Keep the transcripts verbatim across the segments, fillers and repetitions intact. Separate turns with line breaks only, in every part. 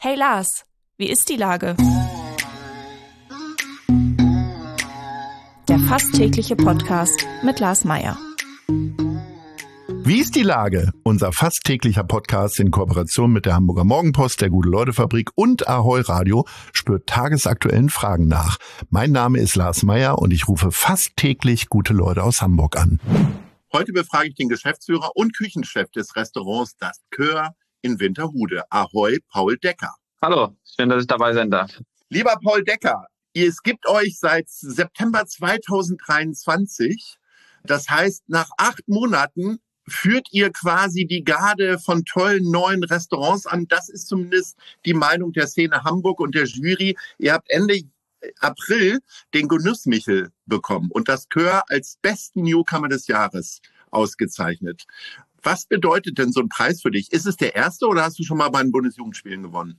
Hey Lars, wie ist die Lage? Der fast tägliche Podcast mit Lars Meyer.
Wie ist die Lage? Unser fast täglicher Podcast in Kooperation mit der Hamburger Morgenpost, der Gute-Leute-Fabrik und Ahoi Radio spürt tagesaktuellen Fragen nach. Mein Name ist Lars Meyer und ich rufe fast täglich gute Leute aus Hamburg an.
Heute befrage ich den Geschäftsführer und Küchenchef des Restaurants Das Coeur in Winterhude. Ahoi, Paul Decker.
Hallo, schön, dass ich dabei sein darf.
Lieber Paul Decker, es gibt euch seit September zweitausenddreiundzwanzig. Das heißt, nach acht Monaten führt ihr quasi die Garde von tollen neuen Restaurants an. Das ist zumindest die Meinung der Szene Hamburg und der Jury. Ihr habt Ende April den Genussmichel bekommen und das Coeur als besten Newcomer des Jahres ausgezeichnet. Was bedeutet denn so ein Preis für dich? Ist es der erste oder hast du schon mal bei den Bundesjugendspielen gewonnen?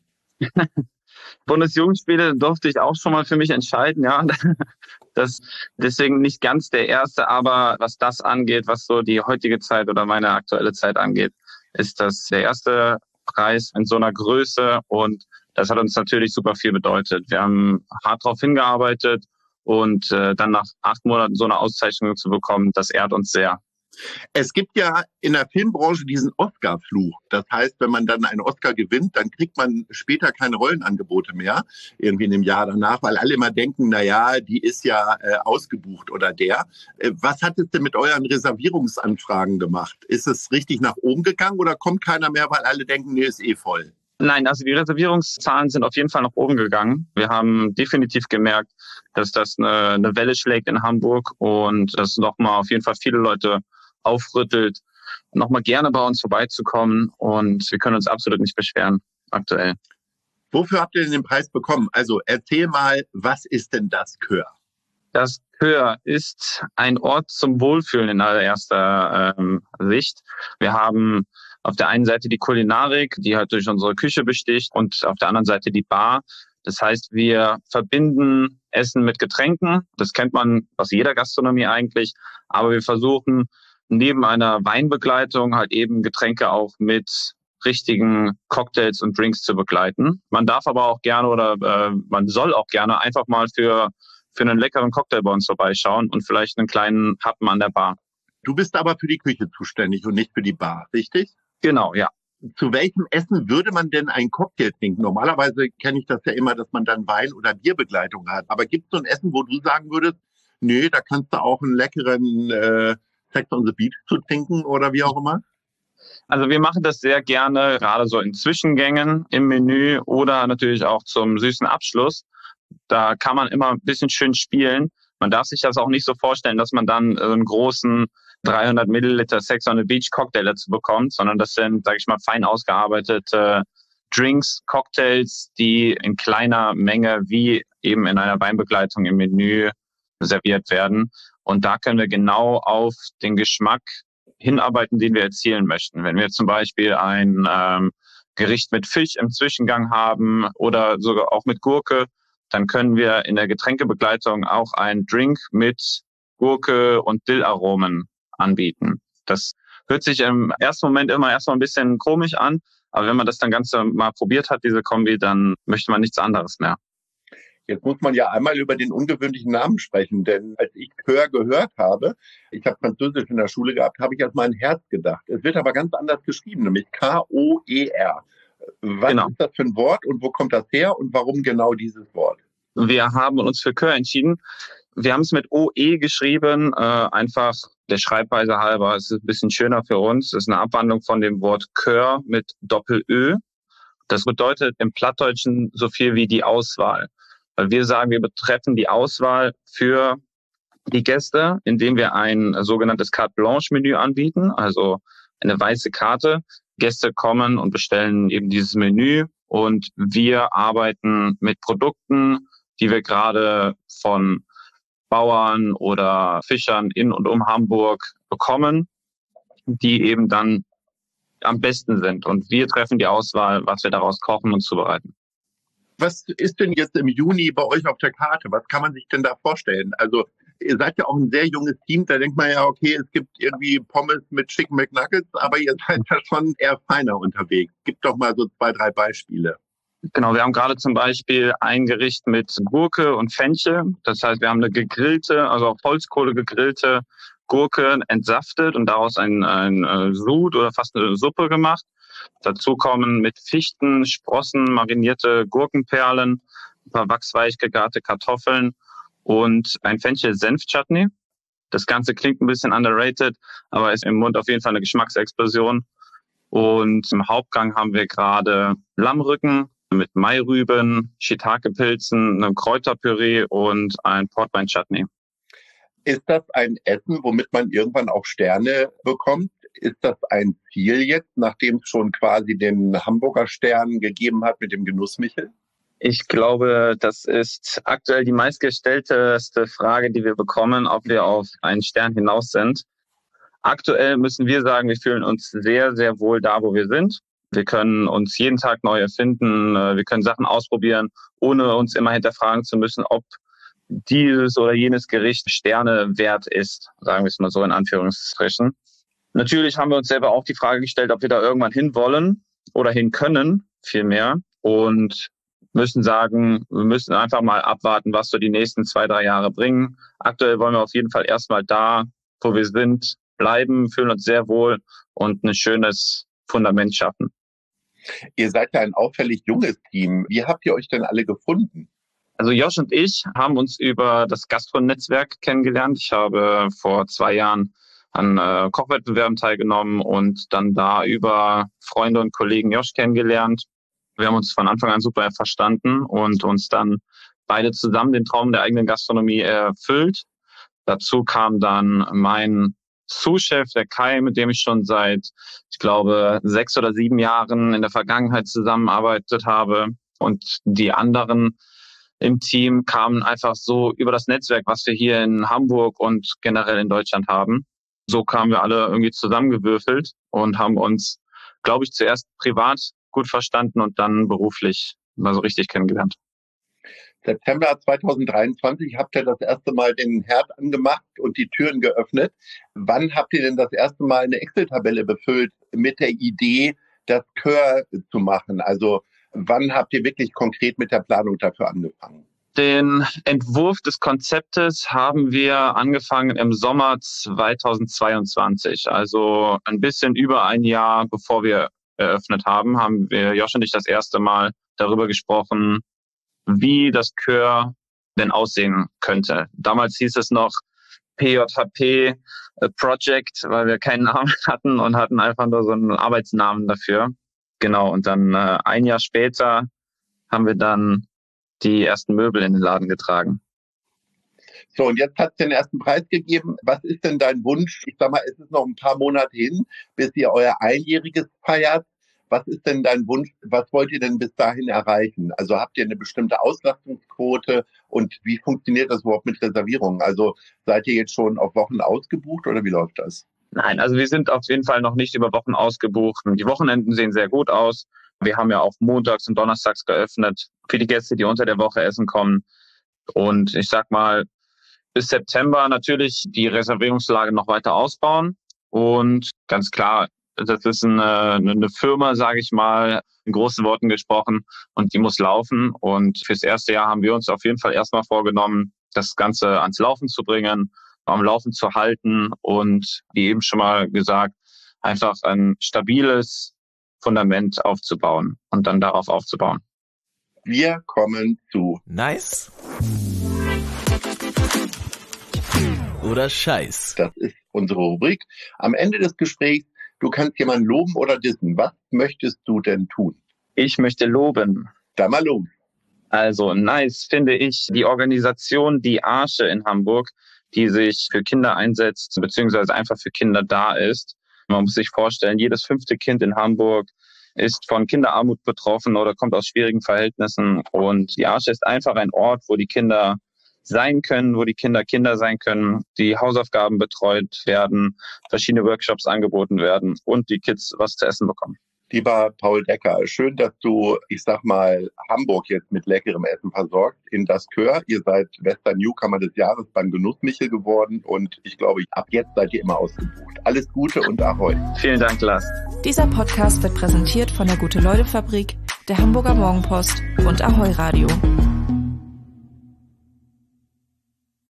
Bundesjugendspiele durfte ich auch schon mal für mich entscheiden, ja. Das deswegen nicht ganz der erste, aber was das angeht, was so die heutige Zeit oder meine aktuelle Zeit angeht, ist das der erste Preis in so einer Größe und das hat uns natürlich super viel bedeutet. Wir haben hart darauf hingearbeitet und äh, dann nach acht Monaten so eine Auszeichnung zu bekommen, das ehrt uns sehr.
Es gibt ja in der Filmbranche diesen Oscar-Fluch. Das heißt, wenn man dann einen Oscar gewinnt, dann kriegt man später keine Rollenangebote mehr, irgendwie in dem Jahr danach, weil alle immer denken, na ja, die ist ja äh, ausgebucht oder der. Äh, was hat es denn mit euren Reservierungsanfragen gemacht? Ist es richtig nach oben gegangen oder kommt keiner mehr, weil alle denken, nee, ist eh voll?
Nein, also die Reservierungszahlen sind auf jeden Fall nach oben gegangen. Wir haben definitiv gemerkt, dass das eine, eine Welle schlägt in Hamburg und dass nochmal auf jeden Fall viele Leute aufrüttelt, nochmal gerne bei uns vorbeizukommen und wir können uns absolut nicht beschweren aktuell.
Wofür habt ihr denn den Preis bekommen? Also erzähl mal, was ist denn das Coeur?
Das Coeur ist ein Ort zum Wohlfühlen in allererster ähm, Sicht. Wir haben auf der einen Seite die Kulinarik, die halt durch unsere Küche besticht und auf der anderen Seite die Bar. Das heißt, wir verbinden Essen mit Getränken. Das kennt man aus jeder Gastronomie eigentlich. Aber wir versuchen neben einer Weinbegleitung halt eben Getränke auch mit richtigen Cocktails und Drinks zu begleiten. Man darf aber auch gerne oder äh, man soll auch gerne einfach mal für für einen leckeren Cocktail bei uns vorbeischauen und vielleicht einen kleinen Happen an der Bar.
Du bist aber für die Küche zuständig und nicht für die Bar, richtig?
Genau, ja.
Zu welchem Essen würde man denn einen Cocktail trinken? Normalerweise kenne ich das ja immer, dass man dann Wein- oder Bierbegleitung hat. Aber gibt es so ein Essen, wo du sagen würdest, nee, da kannst du auch einen leckeren äh, Sex on the Beach zu trinken oder wie auch immer?
Also wir machen das sehr gerne, gerade so in Zwischengängen im Menü oder natürlich auch zum süßen Abschluss. Da kann man immer ein bisschen schön spielen. Man darf sich das auch nicht so vorstellen, dass man dann einen großen dreihundert Milliliter Sex on the Beach Cocktail dazu bekommt, sondern das sind, sage ich mal, fein ausgearbeitete Drinks, Cocktails, die in kleiner Menge wie eben in einer Weinbegleitung im Menü serviert werden. Und da können wir genau auf den Geschmack hinarbeiten, den wir erzielen möchten. Wenn wir zum Beispiel ein ähm, Gericht mit Fisch im Zwischengang haben oder sogar auch mit Gurke, dann können wir in der Getränkebegleitung auch einen Drink mit Gurke und Dillaromen anbieten. Das hört sich im ersten Moment immer erstmal ein bisschen komisch an, aber wenn man das dann Ganze mal probiert hat, diese Kombi, dann möchte man nichts anderes mehr.
Jetzt muss man ja einmal über den ungewöhnlichen Namen sprechen, denn als ich Coeur gehört habe, ich habe Französisch in der Schule gehabt, habe ich erstmal an Herz gedacht. Es wird aber ganz anders geschrieben, nämlich K O E R. Was genau. ist das für ein Wort und wo kommt das her und warum genau dieses Wort?
Wir haben uns für Coeur entschieden. Wir haben es mit O E geschrieben, äh, einfach der Schreibweise halber. Es ist ein bisschen schöner für uns. Es ist eine Abwandlung von dem Wort Coeur mit Doppel-Ö. Das bedeutet im Plattdeutschen so viel wie die Auswahl. Weil wir sagen, wir betreffen die Auswahl für die Gäste, indem wir ein sogenanntes Carte Blanche Menü anbieten, also eine weiße Karte. Gäste kommen und bestellen eben dieses Menü und wir arbeiten mit Produkten, die wir gerade von Bauern oder Fischern in und um Hamburg bekommen, die eben dann am besten sind. Und wir treffen die Auswahl, was wir daraus kochen und zubereiten.
Was ist denn jetzt im Juni bei euch auf der Karte? Was kann man sich denn da vorstellen? Also ihr seid ja auch ein sehr junges Team, da denkt man ja, okay, es gibt irgendwie Pommes mit Chicken McNuggets, aber ihr seid ja schon eher feiner unterwegs. Gib doch mal so zwei, drei Beispiele.
Genau, wir haben gerade zum Beispiel ein Gericht mit Gurke und Fenchel. Das heißt, wir haben eine gegrillte, also auf Holzkohle gegrillte Gurke entsaftet und daraus ein, ein Sud oder fast eine Suppe gemacht. Dazu kommen mit Fichten, Sprossen, marinierte Gurkenperlen, ein paar wachsweich gegarte Kartoffeln und ein Fenchel-Senf-Chutney. Das Ganze klingt ein bisschen underrated, aber ist im Mund auf jeden Fall eine Geschmacksexplosion. Und im Hauptgang haben wir gerade Lammrücken mit Mairüben, Shiitake-Pilzen, einem Kräuterpüree und ein Portwein-Chutney.
Ist das ein Essen, womit man irgendwann auch Sterne bekommt? Ist das ein Ziel jetzt, nachdem es schon quasi den Hamburger Stern gegeben hat mit dem Genussmichel?
Ich glaube, das ist aktuell die meistgestellteste Frage, die wir bekommen, ob wir auf einen Stern hinaus sind. Aktuell müssen wir sagen, wir fühlen uns sehr, sehr wohl da, wo wir sind. Wir können uns jeden Tag neu erfinden. Wir können Sachen ausprobieren, ohne uns immer hinterfragen zu müssen, ob dieses oder jenes Gericht Sterne wert ist, sagen wir es mal so in Anführungsstrichen. Natürlich haben wir uns selber auch die Frage gestellt, ob wir da irgendwann hin wollen oder hin können, vielmehr. Und müssen sagen, wir müssen einfach mal abwarten, was so die nächsten zwei, drei Jahre bringen. Aktuell wollen wir auf jeden Fall erstmal da, wo wir sind, bleiben, fühlen uns sehr wohl und ein schönes Fundament schaffen.
Ihr seid ja ein auffällig junges Team. Wie habt ihr euch denn alle gefunden?
Also Josh und ich haben uns über das Gastro-Netzwerk kennengelernt. Ich habe vor zwei Jahren an äh, Kochwettbewerben teilgenommen und dann da über Freunde und Kollegen Josh kennengelernt. Wir haben uns von Anfang an super verstanden und uns dann beide zusammen den Traum der eigenen Gastronomie erfüllt. Dazu kam dann mein Sous-Chef, der Kai, mit dem ich schon seit, ich glaube, sechs oder sieben Jahren in der Vergangenheit zusammengearbeitet habe. Und die anderen im Team kamen einfach so über das Netzwerk, was wir hier in Hamburg und generell in Deutschland haben. So kamen wir alle irgendwie zusammengewürfelt und haben uns, glaube ich, zuerst privat gut verstanden und dann beruflich mal so richtig kennengelernt.
September zweitausenddreiundzwanzig habt ihr das erste Mal den Herd angemacht und die Türen geöffnet. Wann habt ihr denn das erste Mal eine Excel-Tabelle befüllt mit der Idee, das Coeur zu machen? Also wann habt ihr wirklich konkret mit der Planung dafür angefangen?
Den Entwurf des Konzeptes haben wir angefangen im Sommer zweitausendzweiundzwanzig. Also ein bisschen über ein Jahr bevor wir eröffnet haben, haben wir, Josh und ich, das erste Mal darüber gesprochen, wie das Coeur denn aussehen könnte. Damals hieß es noch P J H P Project, weil wir keinen Namen hatten und hatten einfach nur so einen Arbeitsnamen dafür. Genau, und dann äh, ein Jahr später haben wir dann die ersten Möbel in den Laden getragen.
So, und jetzt hat es den ersten Preis gegeben. Was ist denn dein Wunsch? Ich sag mal, es ist noch ein paar Monate hin, bis ihr euer Einjähriges feiert. Was ist denn dein Wunsch? Was wollt ihr denn bis dahin erreichen? Also habt ihr eine bestimmte Auslastungsquote und wie funktioniert das überhaupt mit Reservierungen? Also seid ihr jetzt schon auf Wochen ausgebucht oder wie läuft das?
Nein, also wir sind auf jeden Fall noch nicht über Wochen ausgebucht. Die Wochenenden sehen sehr gut aus. Wir haben ja auch montags und donnerstags geöffnet für die Gäste, die unter der Woche essen kommen. Und ich sag mal, bis September natürlich die Reservierungslage noch weiter ausbauen. Und ganz klar, das ist eine, eine Firma, sage ich mal, in großen Worten gesprochen, und die muss laufen. Und fürs erste Jahr haben wir uns auf jeden Fall erstmal vorgenommen, das Ganze ans Laufen zu bringen, am Laufen zu halten und, wie eben schon mal gesagt, einfach ein stabiles Fundament aufzubauen und dann darauf aufzubauen.
Wir kommen zu
Nice oder Scheiß.
Das ist unsere Rubrik. Am Ende des Gesprächs, du kannst jemanden loben oder dissen. Was möchtest du denn tun?
Ich möchte loben.
Da mal los.
Also nice finde ich die Organisation Die Arche in Hamburg, die sich für Kinder einsetzt, beziehungsweise einfach für Kinder da ist. Man muss sich vorstellen, jedes fünfte Kind in Hamburg ist von Kinderarmut betroffen oder kommt aus schwierigen Verhältnissen. Und die Arche ist einfach ein Ort, wo die Kinder sein können, wo die Kinder Kinder sein können, die Hausaufgaben betreut werden, verschiedene Workshops angeboten werden und die Kids was zu essen bekommen.
Lieber Paul Decker, schön, dass du, ich sag mal, Hamburg jetzt mit leckerem Essen versorgt in das Coeur. Ihr seid Western Newcomer des Jahres beim Genussmichel geworden und ich glaube, ab jetzt seid ihr immer ausgebucht. Alles Gute und Ahoi.
Vielen Dank, Lars.
Dieser Podcast wird präsentiert von der Gute-Leute-Fabrik, der Hamburger Morgenpost und Ahoi Radio.